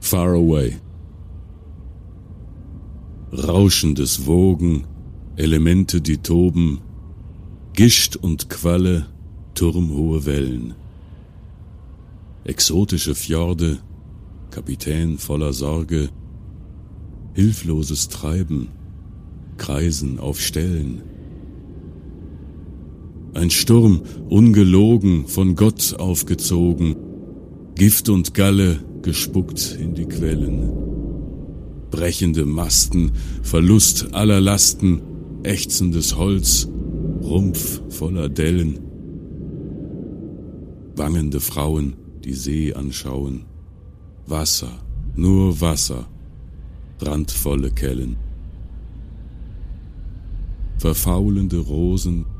Far Away. Rauschendes Wogen, Elemente, die toben, Gischt und Qualle, turmhohe Wellen. Exotische Fjorde, Kapitän voller Sorge, hilfloses Treiben, Kreisen auf Stellen. Ein Sturm, ungelogen, von Gott aufgezogen, Gift und Galle gespuckt in die Quellen. Brechende Masten, Verlust aller Lasten, ächzendes Holz, Rumpf voller Dellen. Bangende Frauen, die See anschauen. Wasser, nur Wasser, randvolle Kellen. Verfaulende Rosen,